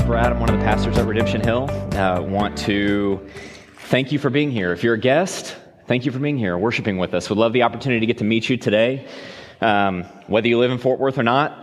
Brad. I'm one of the pastors at Redemption Hill. Want to thank you for being here. If you're a guest, thank you for being here, worshiping with us. Would love the opportunity to get to meet you today. Whether you live in Fort Worth or not,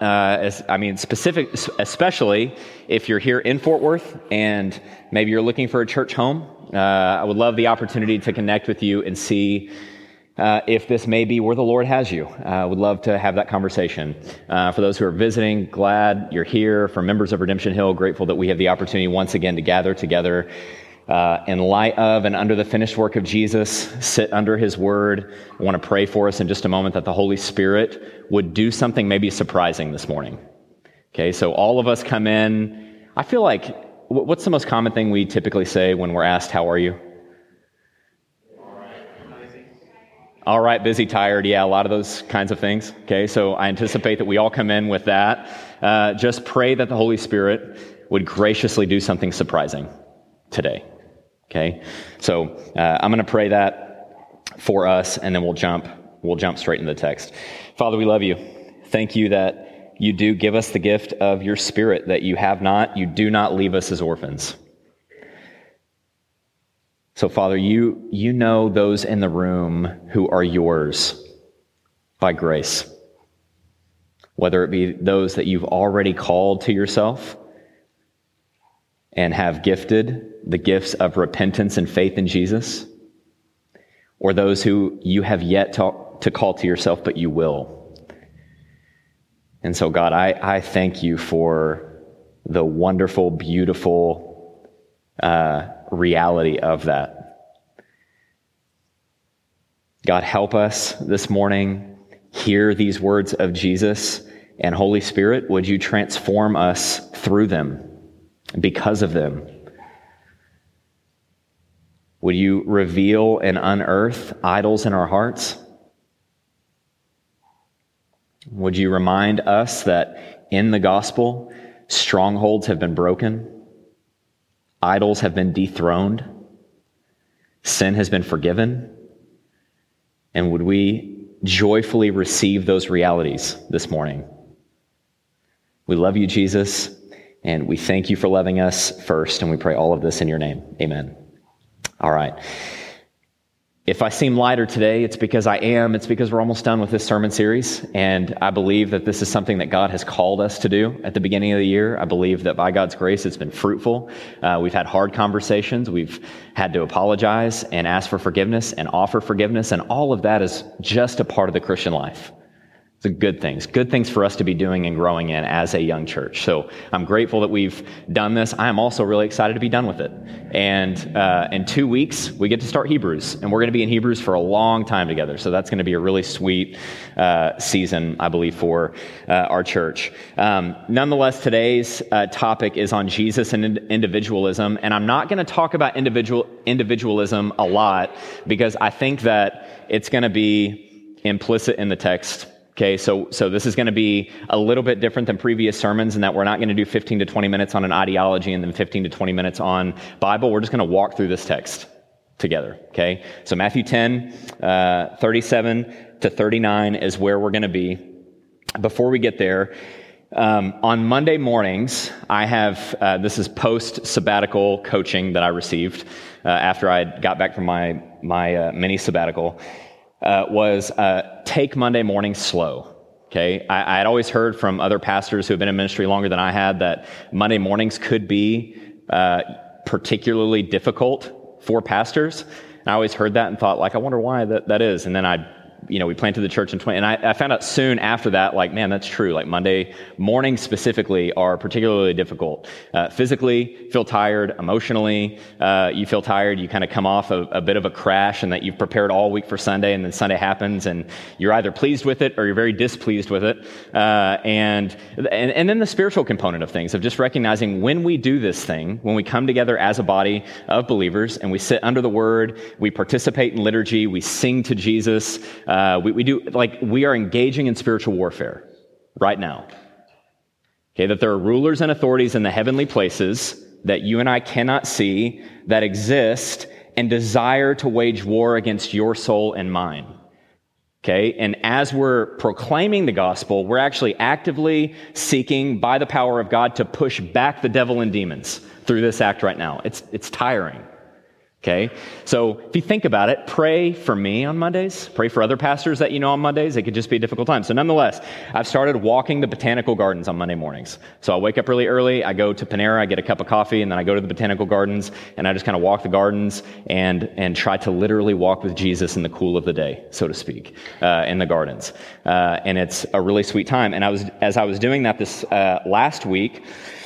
especially if you're here in Fort Worth and maybe you're looking for a church home, I would love the opportunity to connect with you and see if this may be where the Lord has you. Would love to have that conversation. For those who are visiting, glad you're here. For members of Redemption Hill, grateful that we have the opportunity once again to gather together in light of and under the finished work of Jesus, sit under his word. I want to pray for us in just a moment that the Holy Spirit would do something maybe surprising this morning. Okay, so all of us come in. I feel like, what's the most common thing we typically say when we're asked, how are you? All right, busy, tired. Yeah, a lot of those kinds of things. Okay, so I anticipate that we all come in with that. Just pray that the Holy Spirit would graciously do something surprising today. Okay, so I'm going to pray that for us, and then we'll jump straight into the text. Father, we love you. Thank you that you do give us the gift of your Spirit, that you do not leave us as orphans. So, Father, you know those in the room who are yours by grace, whether it be those that you've already called to yourself and have gifted the gifts of repentance and faith in Jesus, or those who you have yet to call to yourself, but you will. And so, God, I thank you for the wonderful, beautiful reality of that. God, help us this morning hear these words of Jesus, and Holy Spirit, would you transform us through them, because of them? Would you reveal and unearth idols in our hearts? Would you remind us that in the gospel, strongholds have been broken, idols have been dethroned, sin has been forgiven, and would we joyfully receive those realities this morning? We love you, Jesus, and we thank you for loving us first, and we pray all of this in your name. Amen. All right. If I seem lighter today, it's because I am. It's because we're almost done with this sermon series, and I believe that this is something that God has called us to do at the beginning of the year. I believe that by God's grace, it's been fruitful. We've had hard conversations. We've had to apologize and ask for forgiveness and offer forgiveness, and all of that is just a part of the Christian life. Good things for us to be doing and growing in as a young church. So I'm grateful that we've done this. I am also really excited to be done with it. And in 2 weeks, we get to start Hebrews, and we're going to be in Hebrews for a long time together. So that's going to be a really sweet season, I believe, for our church. Nonetheless, today's topic is on Jesus and individualism. And I'm not going to talk about individualism a lot because I think that it's going to be implicit in the text. Okay, so this is going to be a little bit different than previous sermons in that we're not going to do 15 to 20 minutes on an ideology and then 15 to 20 minutes on Bible. We're just going to walk through this text together, okay? So Matthew 10, 37 to 39 is where we're going to be. Before we get there, on Monday mornings, I have, this is post-sabbatical coaching that I received after I got back from my mini sabbatical. Was take Monday mornings slow, okay? I had always heard from other pastors who have been in ministry longer than I had that Monday mornings could be particularly difficult for pastors. And I always heard that and thought, I wonder why that is. And then we planted the church in 20, and I found out soon after that, man, that's true. Monday mornings specifically are particularly difficult. Physically, feel tired. Emotionally, you feel tired. You kind of come off a bit of a crash, and that you've prepared all week for Sunday, and then Sunday happens, and you're either pleased with it or you're very displeased with it. And then the spiritual component of things, of just recognizing when we do this thing, when we come together as a body of believers, and we sit under the Word, we participate in liturgy, we sing to Jesus. We are engaging in spiritual warfare right now. Okay, that there are rulers and authorities in the heavenly places that you and I cannot see that exist and desire to wage war against your soul and mine. Okay, and as we're proclaiming the gospel, we're actually actively seeking by the power of God to push back the devil and demons through this act right now. It's tiring. Okay, so if you think about it, pray for me on Mondays. Pray for other pastors that you know on Mondays. It could just be a difficult time. So nonetheless, I've started walking the botanical gardens on Monday mornings. So I wake up really early, I go to Panera, I get a cup of coffee, and then I go to the botanical gardens, and I just kind of walk the gardens and try to literally walk with Jesus in the cool of the day, so to speak, in the gardens. And it's a really sweet time. And as I was doing that this last week,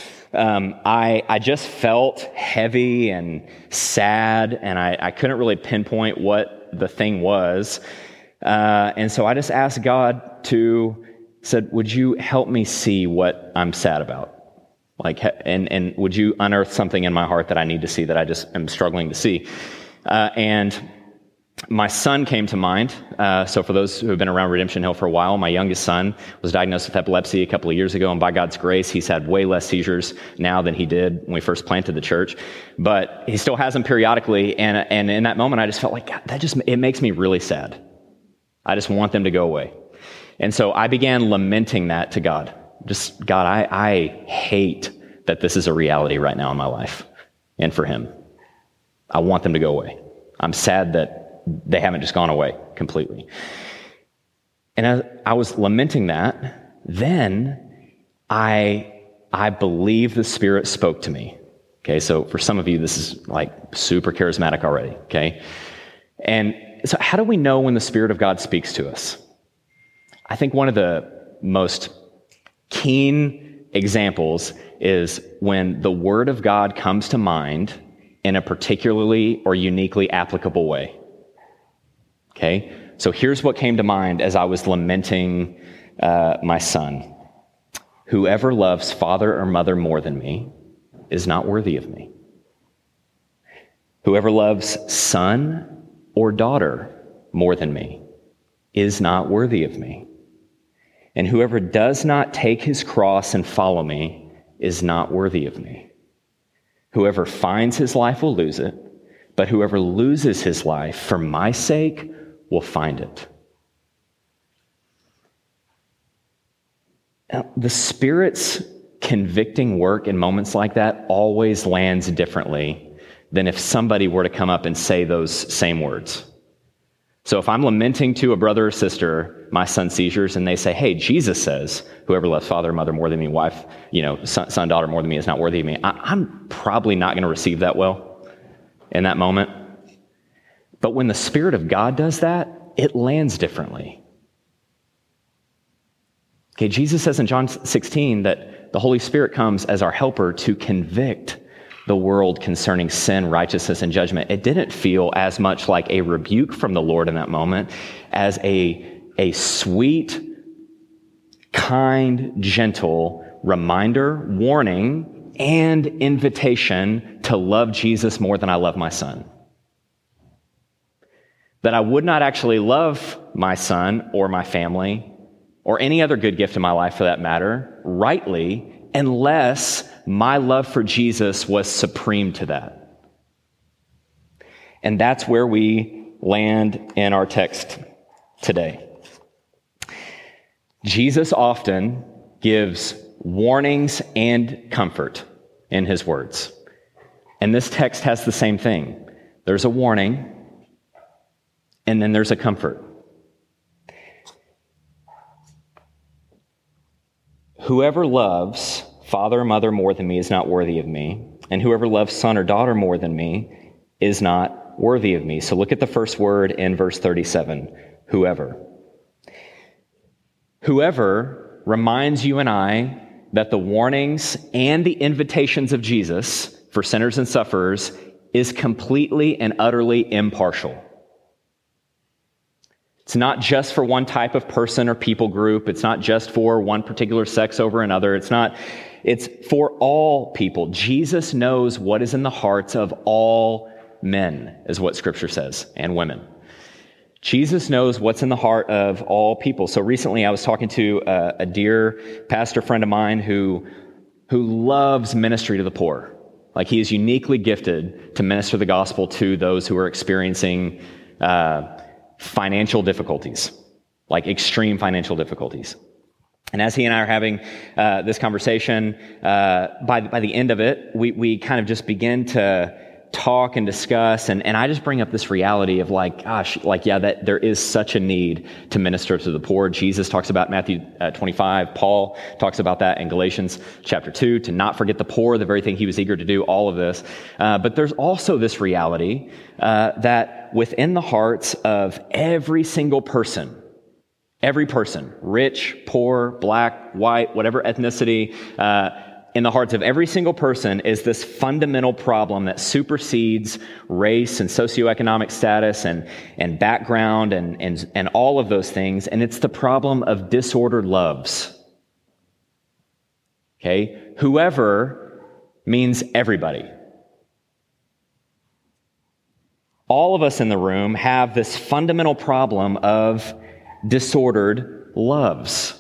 I just felt heavy and sad, and I couldn't really pinpoint what the thing was. And so I just asked God said, would you help me see what I'm sad about? And would you unearth something in my heart that I need to see that I just am struggling to see? And my son came to mind. So for those who have been around Redemption Hill for a while, my youngest son was diagnosed with epilepsy a couple of years ago, and by God's grace, he's had way less seizures now than he did when we first planted the church. But he still has them periodically, and in that moment, I just felt like, God, it makes me really sad. I just want them to go away. And so I began lamenting that to God. Just, God, I hate that this is a reality right now in my life, and for him. I want them to go away. I'm sad that they haven't just gone away completely. And as I was lamenting that, then I believe the Spirit spoke to me. Okay, so for some of you, this is like super charismatic already, okay? And so how do we know when the Spirit of God speaks to us? I think one of the most keen examples is when the Word of God comes to mind in a particularly or uniquely applicable way. Okay, so here's what came to mind as I was lamenting my son. Whoever loves father or mother more than me is not worthy of me. Whoever loves son or daughter more than me is not worthy of me. And whoever does not take his cross and follow me is not worthy of me. Whoever finds his life will lose it, but whoever loses his life for my sake will find it. Now, the Spirit's convicting work in moments like that always lands differently than if somebody were to come up and say those same words. So if I'm lamenting to a brother or sister my son's seizures, and they say, hey, Jesus says, whoever loves father or mother more than me, wife, son, daughter more than me is not worthy of me, I'm probably not going to receive that well in that moment. But when the Spirit of God does that, it lands differently. Okay, Jesus says in John 16 that the Holy Spirit comes as our helper to convict the world concerning sin, righteousness, and judgment. It didn't feel as much like a rebuke from the Lord in that moment as a sweet, kind, gentle reminder, warning, and invitation to love Jesus more than I love my son. That I would not actually love my son or my family or any other good gift in my life for that matter rightly unless my love for Jesus was supreme to that. And that's where we land in our text today. Jesus often gives warnings and comfort in his words. And this text has the same thing. There's a warning, and then there's a comfort. Whoever loves father or mother more than me is not worthy of me, and whoever loves son or daughter more than me is not worthy of me. So look at the first word in verse 37, whoever. Whoever reminds you and I that the warnings and the invitations of Jesus for sinners and sufferers is completely and utterly impartial. It's not just for one type of person or people group. It's not just for one particular sex over another. It's for all people. Jesus knows what is in the hearts of all men, is what Scripture says, and women. Jesus knows what's in the heart of all people. So recently I was talking to a dear pastor friend of mine who loves ministry to the poor. Like, he is uniquely gifted to minister the gospel to those who are experiencing financial difficulties. like extreme financial difficulties. And as he and I are having this conversation, by the end of it, we kind of just begin to talk and discuss, and I just bring up this reality of that there is such a need to minister to the poor. Jesus talks about Matthew 25. Paul talks about that in Galatians chapter 2, to not forget the poor, the very thing he was eager to do, all of this. But there's also this reality that within the hearts of every single person, rich, poor, black, white, whatever ethnicity, in the hearts of every single person is this fundamental problem that supersedes race and socioeconomic status and background and all of those things. And it's the problem of disordered loves. Okay? Whoever means everybody. All of us in the room have this fundamental problem of disordered loves.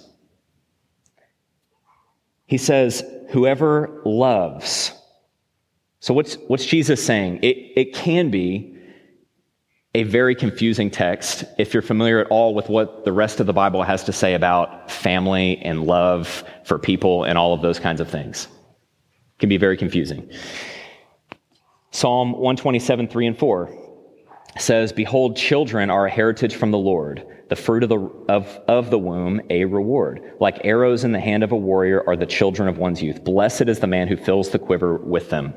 He says, whoever loves. So what's Jesus saying? It can be a very confusing text if you're familiar at all with what the rest of the Bible has to say about family and love for people and all of those kinds of things. It can be very confusing. Psalm 127, 3 and 4 says, behold, children are a heritage from the Lord, the fruit of the womb, a reward. Like arrows in the hand of a warrior are the children of one's youth. Blessed is the man who fills the quiver with them.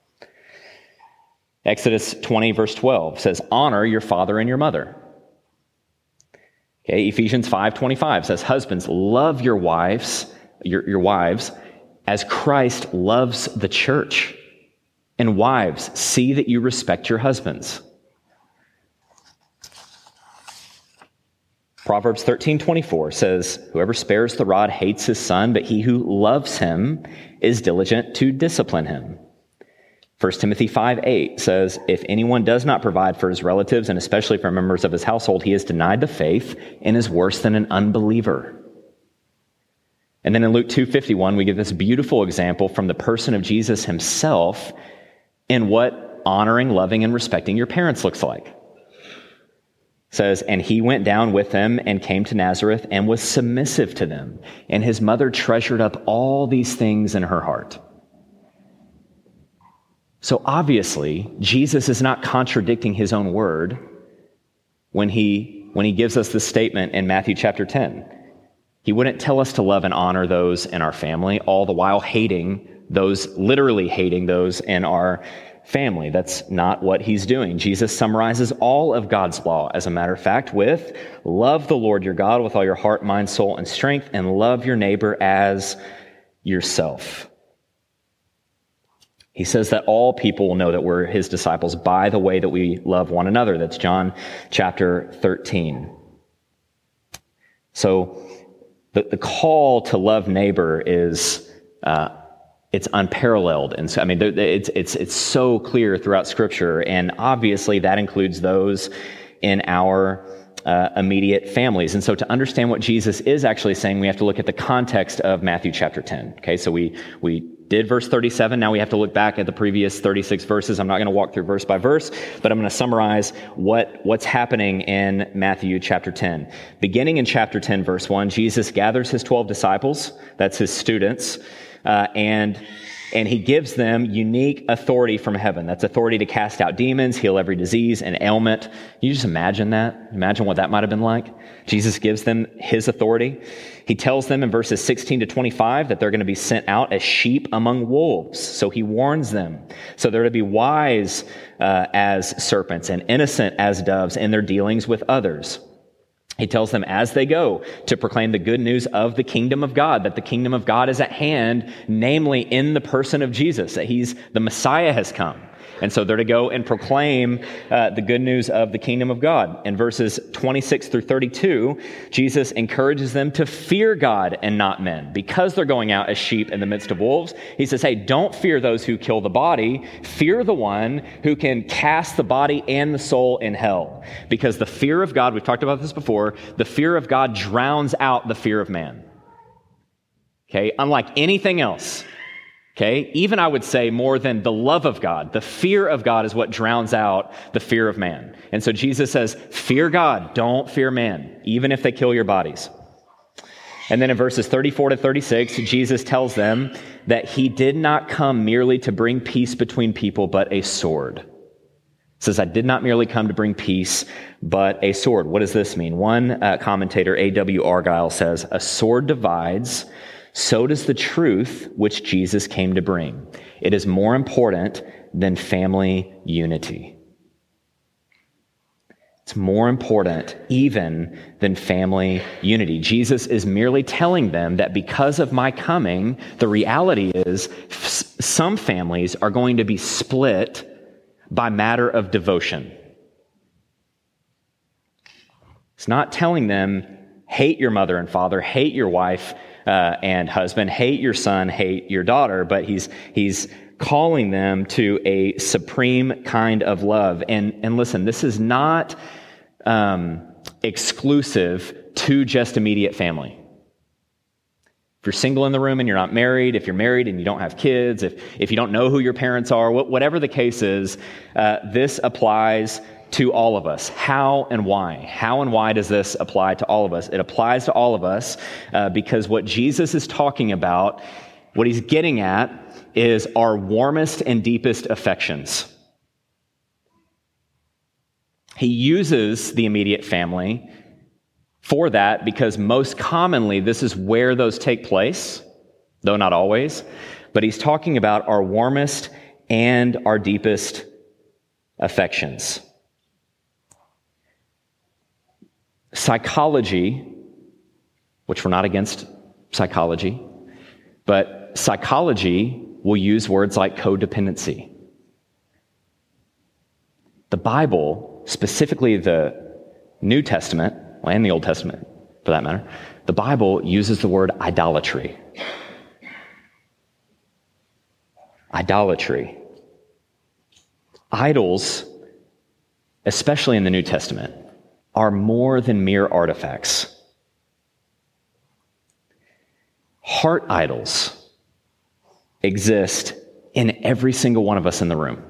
Exodus 20, verse 12 says, honor your father and your mother. Okay, Ephesians 5:25 says, husbands, love your wives, your wives, as Christ loves the church. And wives, see that you respect your husbands. Proverbs 13:24 says, whoever spares the rod hates his son, but he who loves him is diligent to discipline him. 1 Timothy 5:8 says, if anyone does not provide for his relatives, and especially for members of his household, he has denied the faith and is worse than an unbeliever. And then in Luke 2:51, we get this beautiful example from the person of Jesus himself in what honoring, loving, and respecting your parents looks like. Says, and he went down with them and came to Nazareth and was submissive to them. And his mother treasured up all these things in her heart. So obviously, Jesus is not contradicting his own word when he gives us this statement in Matthew chapter 10. He wouldn't tell us to love and honor those in our family, all the while literally hating those in our family. That's not what he's doing. Jesus summarizes all of God's law, as a matter of fact, with love the Lord your God with all your heart, mind, soul, and strength, and love your neighbor as yourself. He says that all people will know that we're his disciples by the way that we love one another. That's John chapter 13. So the call to love neighbor is it's unparalleled. And so, I mean, it's so clear throughout Scripture. And obviously that includes those in our immediate families. And so to understand what Jesus is actually saying, we have to look at the context of Matthew chapter 10. Okay, so we did verse 37. Now we have to look back at the previous 36 verses. I'm not going to walk through verse by verse, but I'm going to summarize what's happening in Matthew chapter 10. Beginning in chapter 10, verse 1, Jesus gathers his 12 disciples, that's his students, and he gives them unique authority from heaven. That's authority to cast out demons, heal every disease and ailment. Can you just imagine that? Imagine what that might have been like. Jesus gives them his authority. He tells them in verses 16 to 25 that they're going to be sent out as sheep among wolves. So he warns them. So they're to be wise as serpents and innocent as doves in their dealings with others. He tells them as they go to proclaim the good news of the kingdom of God, that the kingdom of God is at hand, namely in the person of Jesus, that the Messiah has come. And so they're to go and proclaim the good news of the kingdom of God. In verses 26 through 32, Jesus encourages them to fear God and not men. Because they're going out as sheep in the midst of wolves, he says, hey, don't fear those who kill the body. Fear the one who can cast the body and the soul in hell. Because the fear of God, we've talked about this before, the fear of God drowns out the fear of man. Okay, unlike anything else. Okay? Even I would say more than the love of God. The fear of God is what drowns out the fear of man. And so Jesus says, fear God, don't fear man, even if they kill your bodies. And then in verses 34 to 36, Jesus tells them that he did not come merely to bring peace between people, but a sword. It says, I did not merely come to bring peace, but a sword. What does this mean? One commentator, A.W. Argyle, says, a sword divides, so does the truth which Jesus came to bring. It is more important than family unity. It's more important even than family unity. Jesus is merely telling them that because of my coming, the reality is some families are going to be split by matter of devotion. It's not telling them, hate your mother and father, hate your wife and husband, hate your son, hate your daughter, but he's calling them to a supreme kind of love. And listen, this is not exclusive to just immediate family. If you're single in the room and you're not married, if you're married and you don't have kids, if you don't know who your parents are, whatever the case is, this applies to all of us. How and why? How and why does this apply to all of us? It applies to all of us because what Jesus is talking about, what he's getting at, is our warmest and deepest affections. He uses the immediate family for that because most commonly this is where those take place, though not always. But he's talking about our warmest and our deepest affections. Psychology, which we're not against psychology, but psychology will use words like codependency. The Bible, specifically the New Testament, and the Old Testament for that matter, the Bible uses the word idolatry. Idolatry. Idols, especially in the New Testament, are more than mere artifacts. Heart idols exist in every single one of us in the room.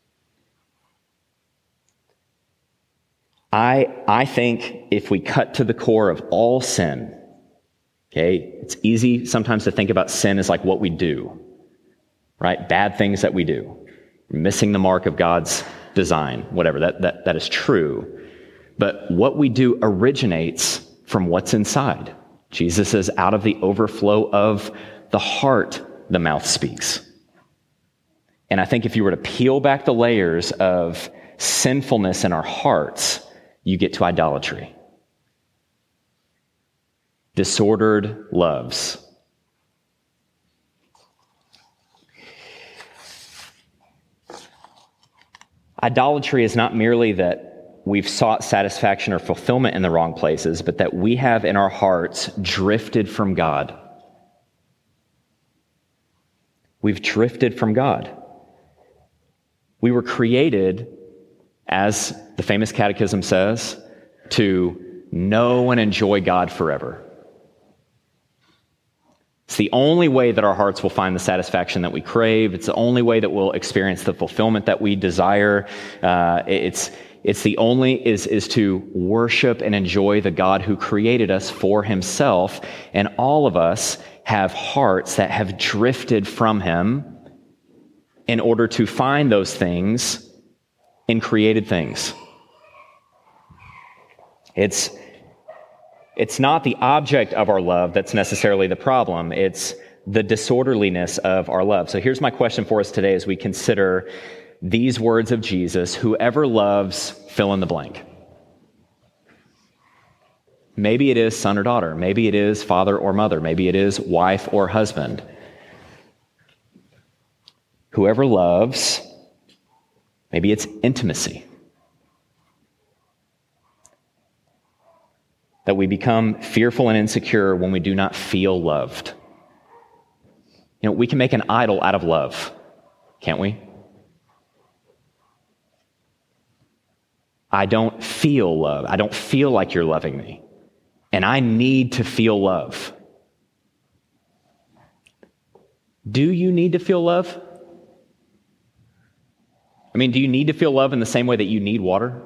I think if we cut to the core of all sin, okay, it's easy sometimes to think about sin as like what we do, right? Bad things that we do, missing the mark of God's design, whatever, that is true. But what we do originates from what's inside. Jesus says, out of the overflow of the heart, the mouth speaks. And I think if you were to peel back the layers of sinfulness in our hearts, you get to idolatry. Disordered loves. Idolatry is not merely that we've sought satisfaction or fulfillment in the wrong places, but that we have in our hearts drifted from God. We've drifted from God. We were created, as the famous catechism says, to know and enjoy God forever. It's the only way that our hearts will find the satisfaction that we crave. It's the only way that we'll experience the fulfillment that we desire. It's the only is to worship and enjoy the God who created us for himself. And all of us have hearts that have drifted from him in order to find those things in created things. It's not the object of our love that's necessarily the problem. It's the disorderliness of our love. So here's my question for us today as we consider these words of Jesus: whoever loves, fill in the blank. Maybe it is son or daughter. Maybe it is father or mother. Maybe it is wife or husband. Whoever loves, maybe it's intimacy. That we become fearful and insecure when we do not feel loved. You know, we can make an idol out of love, can't we? I don't feel love. I don't feel like you're loving me. And I need to feel love. Do you need to feel love? I mean, do you need to feel love in the same way that you need water?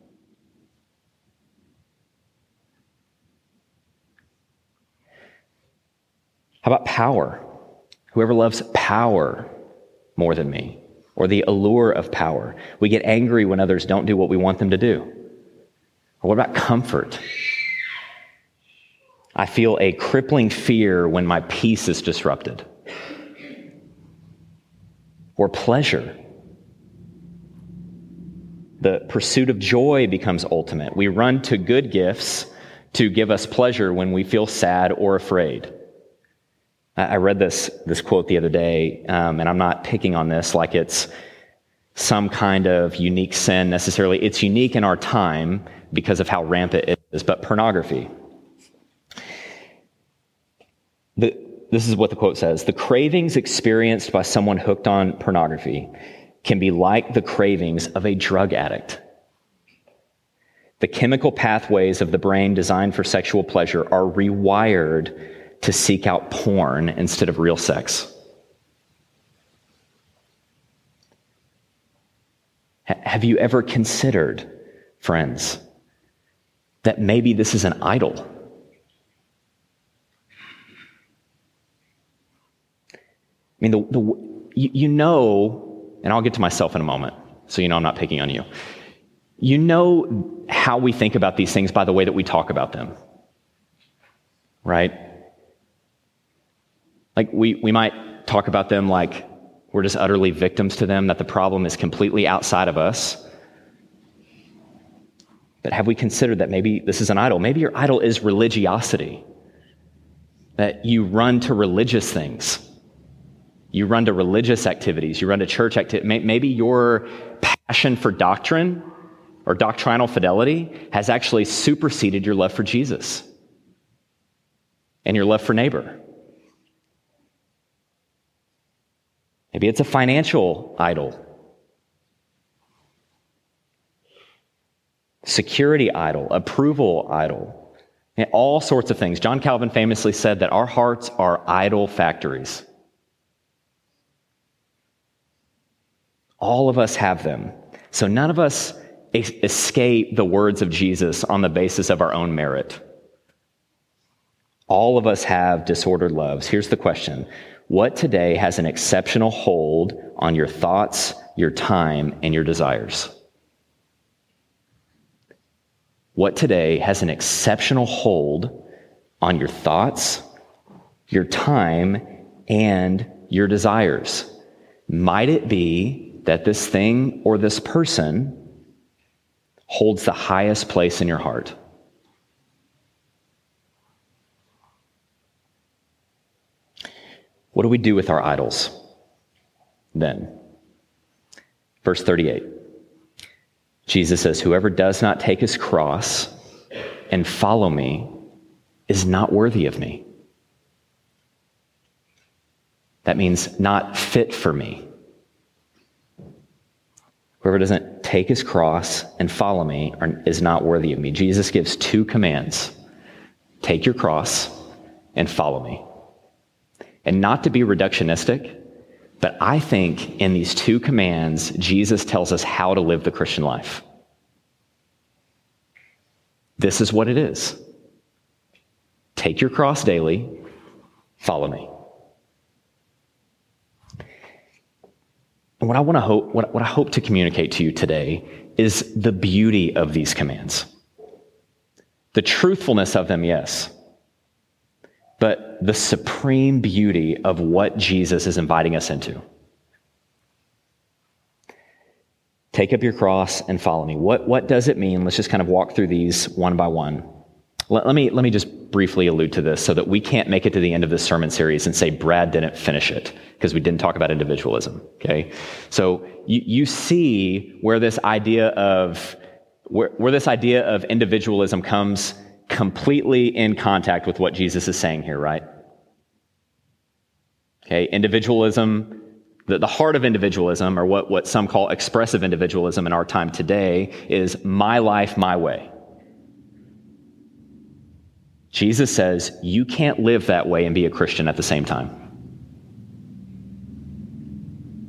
How about power? Whoever loves power more than me, or the allure of power. We get angry when others don't do what we want them to do. Or what about comfort? I feel a crippling fear when my peace is disrupted. Or pleasure. The pursuit of joy becomes ultimate. We run to good gifts to give us pleasure when we feel sad or afraid. I read this quote the other day, and I'm not picking on this like it's some kind of unique sin necessarily. It's unique in our time because of how rampant it is, but pornography. This is what the quote says. The cravings experienced by someone hooked on pornography can be like the cravings of a drug addict. The chemical pathways of the brain designed for sexual pleasure are rewired to seek out porn instead of real sex. Have you ever considered, friends, that maybe this is an idol? I mean, you know, and I'll get to myself in a moment, so you know I'm not picking on you. You know how we think about these things by the way that we talk about them, right? Like we might talk about them like we're just utterly victims to them, that the problem is completely outside of us. But have we considered that maybe this is an idol? Maybe your idol is religiosity, that you run to religious things. You run to religious activities. You run to church activities. Maybe your passion for doctrine or doctrinal fidelity has actually superseded your love for Jesus and your love for neighbor. Maybe it's a financial idol, security idol, approval idol, and all sorts of things. John Calvin famously said that our hearts are idol factories. All of us have them. So none of us escape the words of Jesus on the basis of our own merit. All of us have disordered loves. Here's the question. What today has an exceptional hold on your thoughts, your time, and your desires? What today has an exceptional hold on your thoughts, your time, and your desires? Might it be that this thing or this person holds the highest place in your heart? What do we do with our idols then? Verse 38. Jesus says, whoever does not take his cross and follow me is not worthy of me. That means not fit for me. Whoever doesn't take his cross and follow me is not worthy of me. Jesus gives two commands. Take your cross and follow me. And not to be reductionistic, but I think in these two commands, Jesus tells us how to live the Christian life. This is what it is. Take your cross daily, follow me. And what I hope to communicate to you today is the beauty of these commands. The truthfulness of them, yes. But the supreme beauty of what Jesus is inviting us into. Take up your cross and follow me. What does it mean? Let's just kind of walk through these one by one. Let me just briefly allude to this so that we can't make it to the end of this sermon series and say Brad didn't finish it because we didn't talk about individualism, okay? So you see where this idea of individualism comes completely in contact with what Jesus is saying here, right? Okay, individualism, the heart of individualism, or what some call expressive individualism in our time today, is my life, my way. Jesus says you can't live that way and be a Christian at the same time.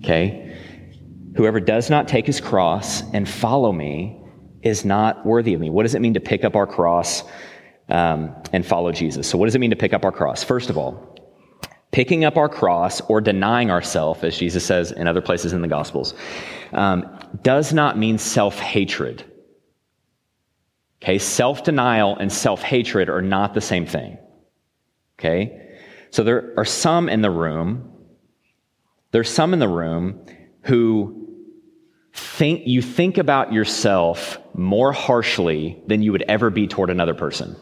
Okay? Whoever does not take his cross and follow me is not worthy of me. What does it mean to pick up our cross and follow Jesus? So what does it mean to pick up our cross? First of all, picking up our cross or denying ourselves, as Jesus says in other places in the Gospels, does not mean self-hatred. Okay, self-denial and self-hatred are not the same thing. Okay, so there are some in the room. There's some in the room who think about yourself more harshly than you would ever be toward another person.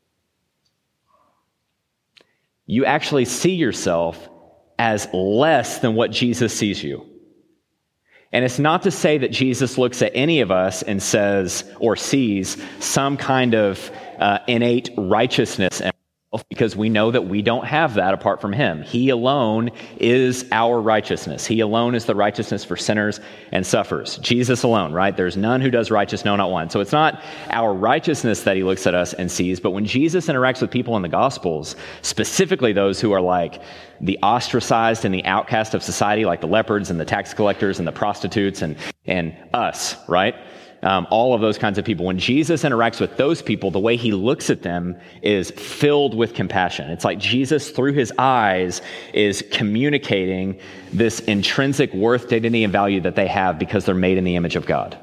You actually see yourself as less than what Jesus sees you. And it's not to say that Jesus looks at any of us and says or sees some kind of innate righteousness in ourselves, because we know that we don't have that apart from him. He alone is our righteousness. He alone is the righteousness for sinners and sufferers. Jesus alone, right? There's none who does righteous, no, not one. So it's not our righteousness that he looks at us and sees, but when Jesus interacts with people in the Gospels, specifically those who are like the ostracized and the outcast of society, like the lepers and the tax collectors and the prostitutes and us, right? All of those kinds of people. When Jesus interacts with those people, the way he looks at them is filled with compassion. It's like Jesus, through his eyes, is communicating this intrinsic worth, dignity, and value that they have because they're made in the image of God.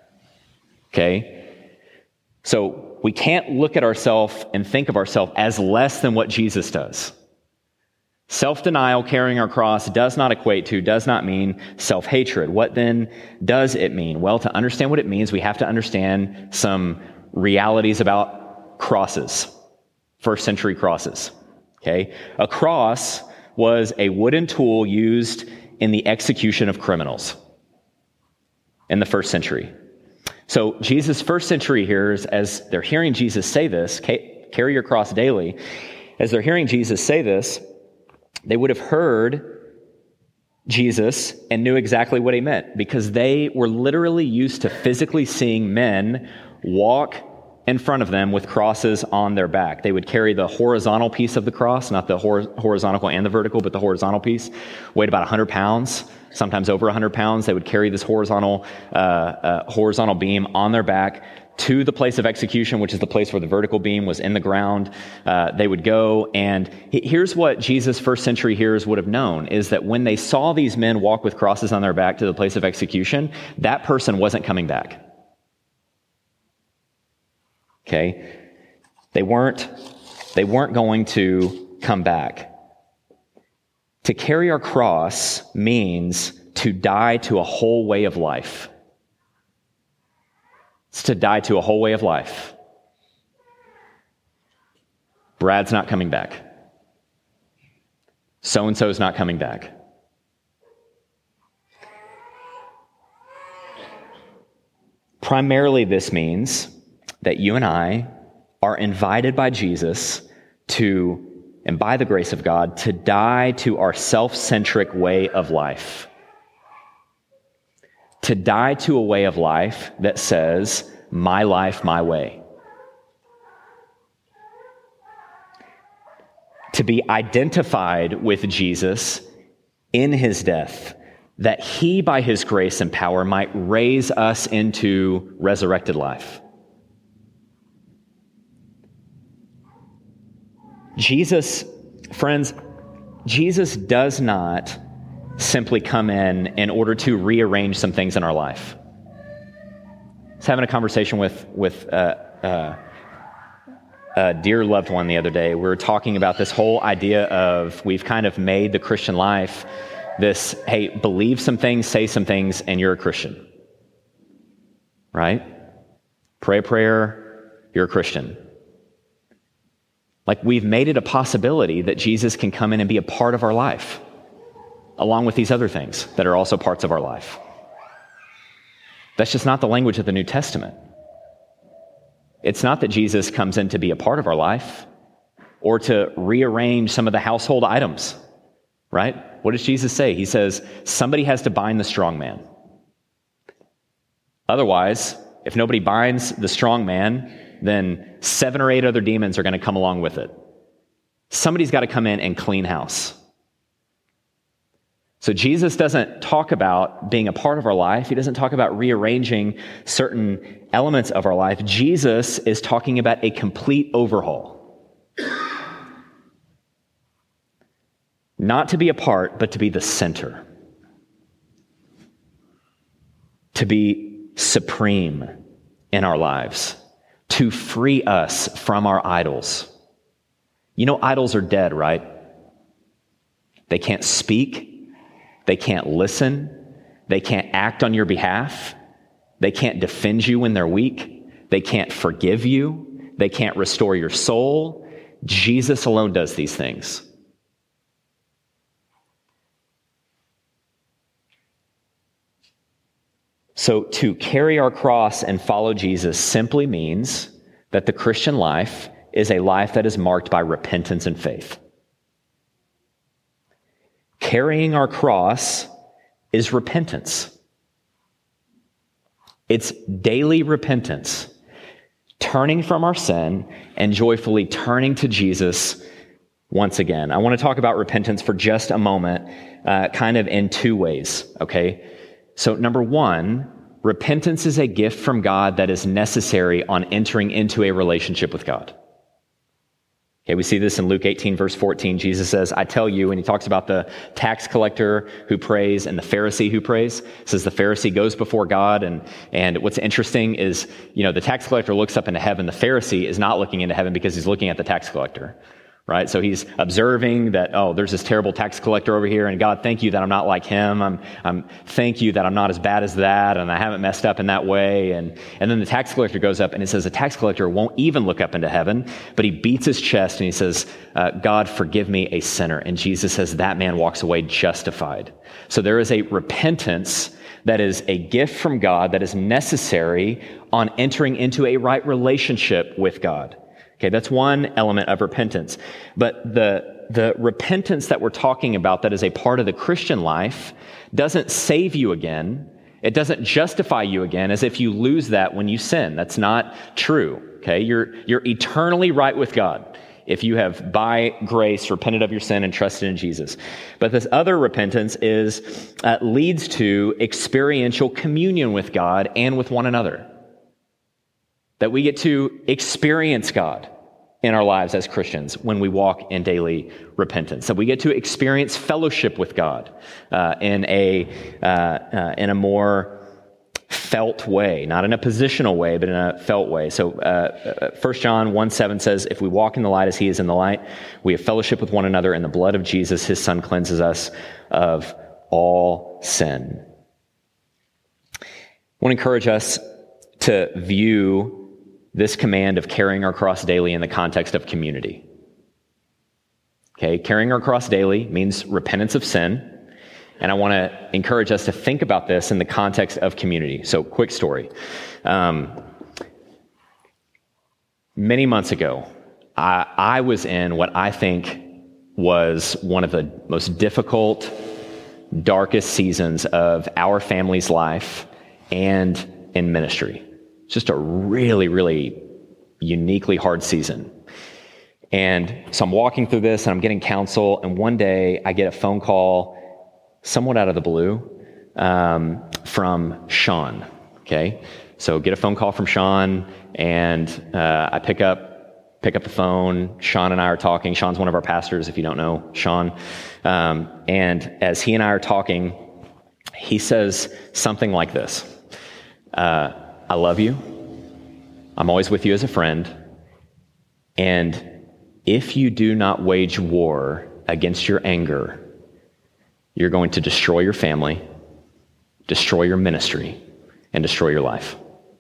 Okay? So we can't look at ourselves and think of ourselves as less than what Jesus does. Self-denial, carrying our cross, does not mean self-hatred. What then does it mean? Well, to understand what it means, we have to understand some realities about crosses, first century crosses. Okay? A cross was a wooden tool used in the execution of criminals in the first century. So Jesus' first century hearers, as they're hearing Jesus say this, carry your cross daily, as they're hearing Jesus say this, they would have heard Jesus and knew exactly what he meant, because they were literally used to physically seeing men walk in front of them with crosses on their back. They would carry the horizontal piece of the cross, not the horizontal and the vertical, but the horizontal piece, weighed about 100 pounds, sometimes over 100 pounds. They would carry this horizontal beam on their back to the place of execution, which is the place where the vertical beam was in the ground. They would go, and here's what Jesus' first century hearers would have known, is that when they saw these men walk with crosses on their back to the place of execution, that person wasn't coming back. Okay? They weren't going to come back. To carry our cross means to die to a whole way of life. It's to die to a whole way of life. Brad's not coming back. So-and-so's not coming back. Primarily, this means that you and I are invited by Jesus to, and by the grace of God, to die to our self-centric way of life. To die to a way of life that says, my life, my way. To be identified with Jesus in his death, that he, by his grace and power, might raise us into resurrected life. Jesus, friends, Jesus does not simply come in order to rearrange some things in our life. I was having a conversation with a dear loved one the other day. We were talking about this whole idea of, we've kind of made the Christian life this, hey, believe some things, say some things, and you're a Christian. Right? Pray a prayer, you're a Christian. Like, we've made it a possibility that Jesus can come in and be a part of our life, along with these other things that are also parts of our life. That's just not the language of the New Testament. It's not that Jesus comes in to be a part of our life or to rearrange some of the household items, right? What does Jesus say? He says, somebody has to bind the strong man. Otherwise, if nobody binds the strong man, then 7 or 8 other demons are going to come along with it. Somebody's got to come in and clean house. So Jesus doesn't talk about being a part of our life. He doesn't talk about rearranging certain elements of our life. Jesus is talking about a complete overhaul. Not to be a part, but to be the center. To be supreme in our lives. To free us from our idols. You know, idols are dead, right? They can't speak. They can't listen. They can't act on your behalf. They can't defend you when they're weak. They can't forgive you. They can't restore your soul. Jesus alone does these things. So to carry our cross and follow Jesus simply means that the Christian life is a life that is marked by repentance and faith. Carrying our cross is repentance. It's daily repentance, turning from our sin and joyfully turning to Jesus once again. I want to talk about repentance for just a moment, kind of in two ways, okay? So number one, repentance is a gift from God that is necessary on entering into a relationship with God. Okay, we see this in Luke 18, verse 14. Jesus says, I tell you, and he talks about the tax collector who prays and the Pharisee who prays. It says the Pharisee goes before God, and what's interesting is, the tax collector looks up into heaven. The Pharisee is not looking into heaven because he's looking at the tax collector, right? So he's observing that, there's this terrible tax collector over here, and God, thank you that I'm not like him. Thank you that I'm not as bad as that, and I haven't messed up in that way. And then the tax collector goes up, and it says the tax collector won't even look up into heaven, but he beats his chest and he says, God, forgive me, a sinner. And Jesus says that man walks away justified. So there is a repentance that is a gift from God that is necessary on entering into a right relationship with God. Okay, that's one element of repentance. But the repentance that we're talking about that is a part of the Christian life doesn't save you again. It doesn't justify you again as if you lose that when you sin. That's not true. Okay, you're eternally right with God if you have by grace repented of your sin and trusted in Jesus. But this other repentance leads to experiential communion with God and with one another. That we get to experience God in our lives as Christians when we walk in daily repentance. That we get to experience fellowship with God in a more felt way, not in a positional way, but in a felt way. So 1 John 1:7 says, if we walk in the light as he is in the light, we have fellowship with one another, and the blood of Jesus, his son, cleanses us of all sin. I want to encourage us to view this command of carrying our cross daily in the context of community. Okay, carrying our cross daily means repentance of sin. And I want to encourage us to think about this in the context of community. So, quick story. Many months ago, I was in what I think was one of the most difficult, darkest seasons of our family's life and in ministry. Just a really, really uniquely hard season. And so I'm walking through this and I'm getting counsel, and one day I get a phone call, somewhat out of the blue, from Sean, okay? So get a phone call from Sean, and I pick up the phone. Sean and I are talking. Sean's one of our pastors, if you don't know Sean. And as he and I are talking, he says something like this. I love you. I'm always with you as a friend. And if you do not wage war against your anger, you're going to destroy your family, destroy your ministry, and destroy your life.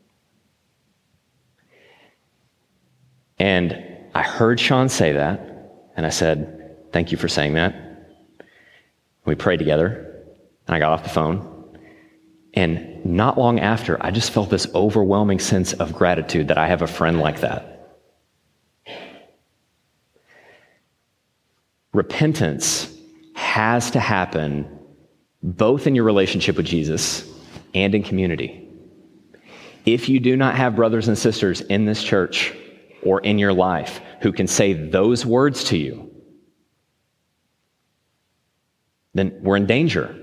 And I heard Sean say that, and I said, thank you for saying that. We prayed together, and I got off the phone. And not long after, I just felt this overwhelming sense of gratitude that I have a friend like that. Repentance has to happen both in your relationship with Jesus and in community. If you do not have brothers and sisters in this church or in your life who can say those words to you, then we're in danger.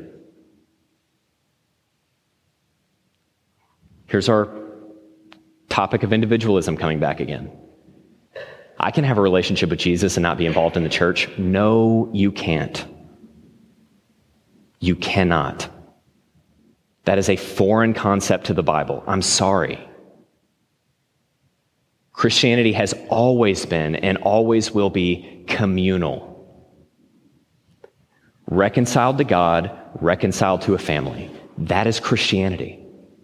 Here's our topic of individualism coming back again. I can have a relationship with Jesus and not be involved in the church. No, you can't. You cannot. That is a foreign concept to the Bible. I'm sorry. Christianity has always been and always will be communal. Reconciled to God, reconciled to a family. That is Christianity.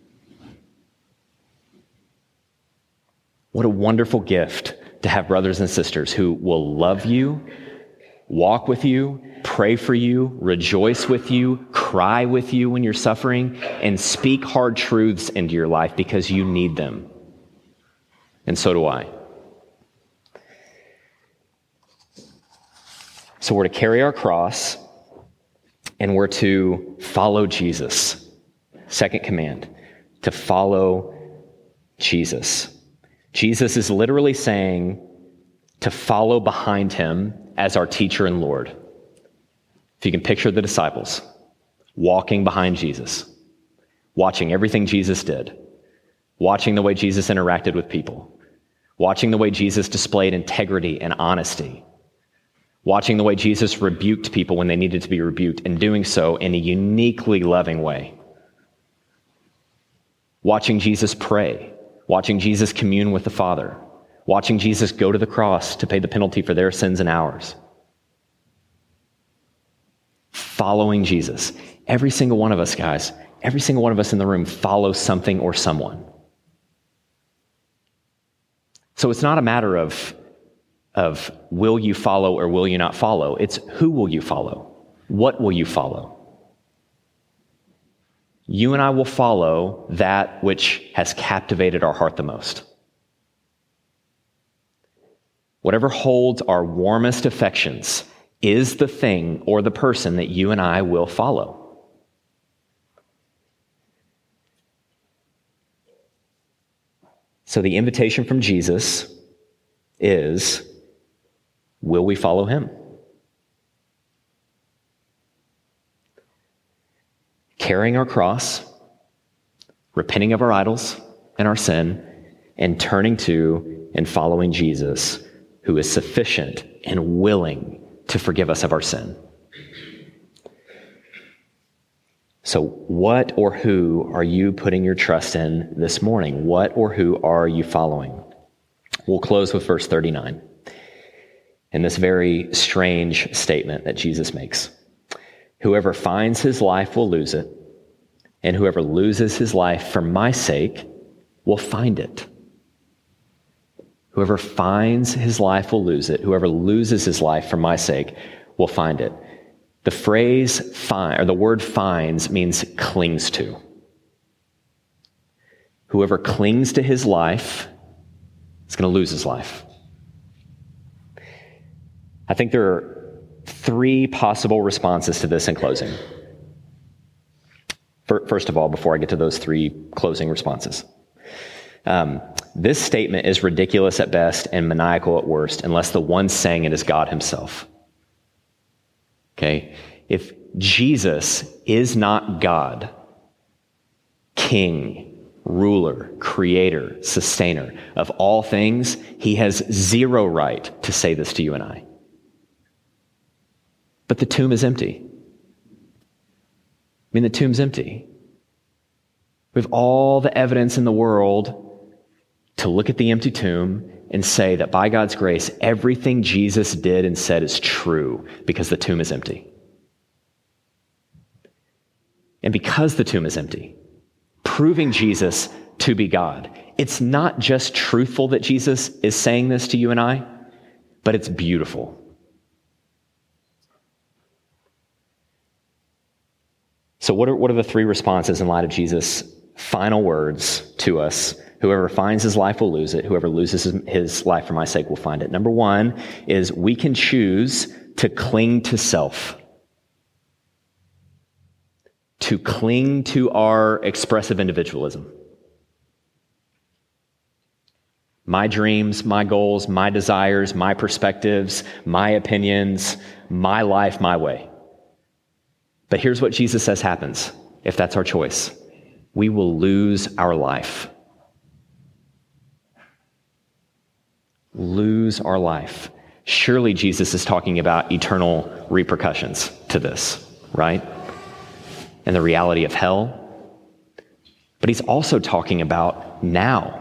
What a wonderful gift to have brothers and sisters who will love you, walk with you, pray for you, rejoice with you, cry with you when you're suffering, and speak hard truths into your life because you need them. And so do I. So we're to carry our cross, and we're to follow Jesus. Second command, to follow Jesus. Jesus is literally saying to follow behind him as our teacher and Lord. If you can picture the disciples walking behind Jesus, watching everything Jesus did, watching the way Jesus interacted with people, watching the way Jesus displayed integrity and honesty, watching the way Jesus rebuked people when they needed to be rebuked, and doing so in a uniquely loving way. Watching Jesus pray, watching Jesus commune with the Father, watching Jesus go to the cross to pay the penalty for their sins and ours. Following Jesus. Every single one of us, guys, every single one of us in the room follows something or someone. So it's not a matter of will you follow or will you not follow. It's who will you follow? What will you follow? You and I will follow that which has captivated our heart the most. Whatever holds our warmest affections is the thing or the person that you and I will follow. So the invitation from Jesus is, will we follow him? Carrying our cross, repenting of our idols and our sin, and turning to and following Jesus, who is sufficient and willing to forgive us of our sin. So what or who are you putting your trust in this morning? What or who are you following? We'll close with verse 39 and this very strange statement that Jesus makes. Whoever finds his life will lose it, and whoever loses his life for my sake will find it. Whoever finds his life will lose it. Whoever loses his life for my sake will find it. The phrase find, or the word finds, means clings to. Whoever clings to his life is going to lose his life. I think there are three possible responses to this in closing. First of all, before I get to those three closing responses, this statement is ridiculous at best and maniacal at worst, unless the one saying it is God himself. Okay? If Jesus is not God, King, ruler, creator, sustainer of all things, he has zero right to say this to you and I. But the tomb is empty. I mean, the tomb's empty. We have all the evidence in the world to look at the empty tomb and say that by God's grace, everything Jesus did and said is true because the tomb is empty. And because the tomb is empty, proving Jesus to be God, it's not just truthful that Jesus is saying this to you and I, but it's beautiful. So what are the three responses in light of Jesus' final words to us? Whoever finds his life will lose it. Whoever loses his life for my sake will find it. Number one is we can choose to cling to self. To cling to our expressive individualism. My dreams, my goals, my desires, my perspectives, my opinions, my life, my way. But here's what Jesus says happens if that's our choice. We will lose our life. Lose our life. Surely Jesus is talking about eternal repercussions to this, right? And the reality of hell. But he's also talking about now.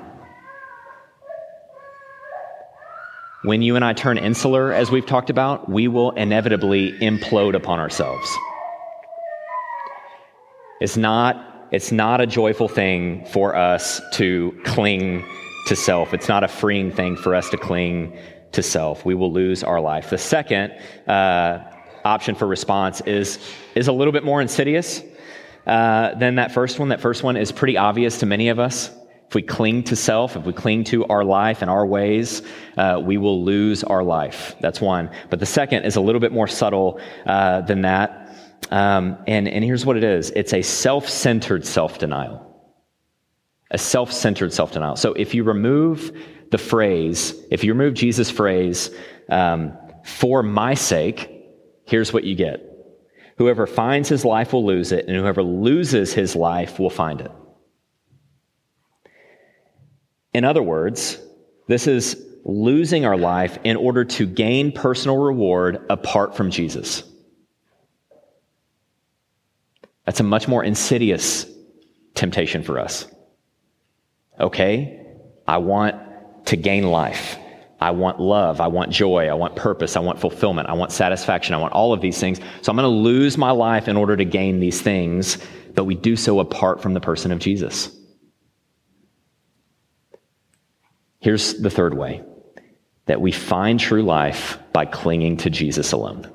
When you and I turn insular, as we've talked about, we will inevitably implode upon ourselves. It's not a joyful thing for us to cling to self. It's not a freeing thing for us to cling to self. We will lose our life. The second option for response is a little bit more insidious than that first one. That first one is pretty obvious to many of us. If we cling to self, if we cling to our life and our ways, we will lose our life. That's one. But the second is a little bit more subtle than that. And here's what it is. It's a self-centered self-denial. A self-centered self-denial. So if you remove Jesus' phrase, for my sake, here's what you get. Whoever finds his life will lose it, and whoever loses his life will find it. In other words, this is losing our life in order to gain personal reward apart from Jesus. That's a much more insidious temptation for us. Okay, I want to gain life. I want love. I want joy. I want purpose. I want fulfillment. I want satisfaction. I want all of these things. So I'm going to lose my life in order to gain these things, but we do so apart from the person of Jesus. Here's the third way, that we find true life by clinging to Jesus alone.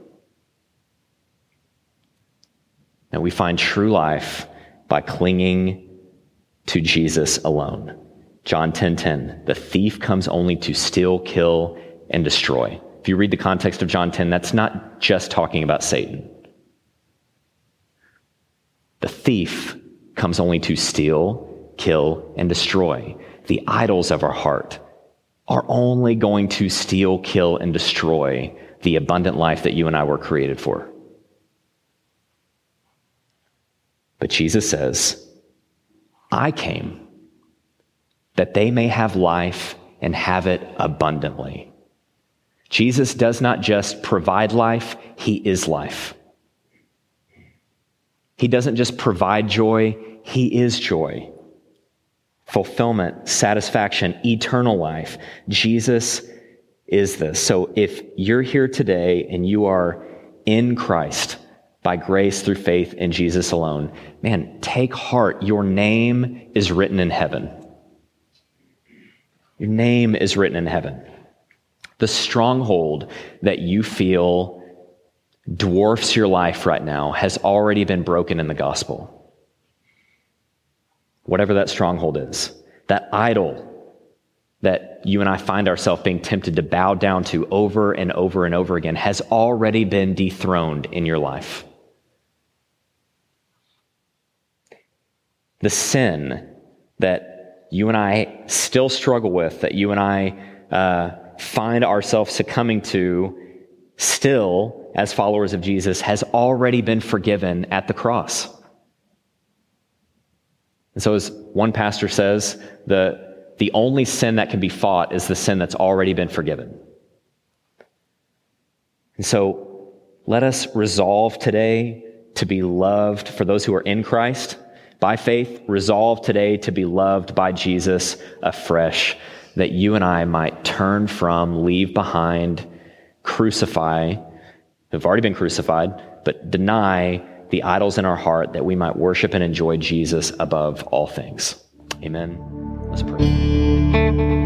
That we find true life by clinging to Jesus alone. John 10:10, the thief comes only to steal, kill, and destroy. If you read the context of John 10, that's not just talking about Satan. The thief comes only to steal, kill, and destroy. The idols of our heart are only going to steal, kill, and destroy the abundant life that you and I were created for. But Jesus says, I came that they may have life and have it abundantly. Jesus does not just provide life, he is life. He doesn't just provide joy, he is joy. Fulfillment, satisfaction, eternal life. Jesus is this. So if you're here today and you are in Christ by grace through faith in Jesus alone, man, take heart. Your name is written in heaven. Your name is written in heaven. The stronghold that you feel dwarfs your life right now has already been broken in the gospel. Whatever that stronghold is, that idol that you and I find ourselves being tempted to bow down to over and over and over again has already been dethroned in your life. The sin that you and I still struggle with, that you and I find ourselves succumbing to still as followers of Jesus, has already been forgiven at the cross. And so as one pastor says, the only sin that can be fought is the sin that's already been forgiven. And so let us resolve today to be loved for those who are in Christ. By faith, resolve today to be loved by Jesus afresh, that you and I might turn from, leave behind, crucify, who've already been crucified, but deny the idols in our heart, that we might worship and enjoy Jesus above all things. Amen. Let's pray.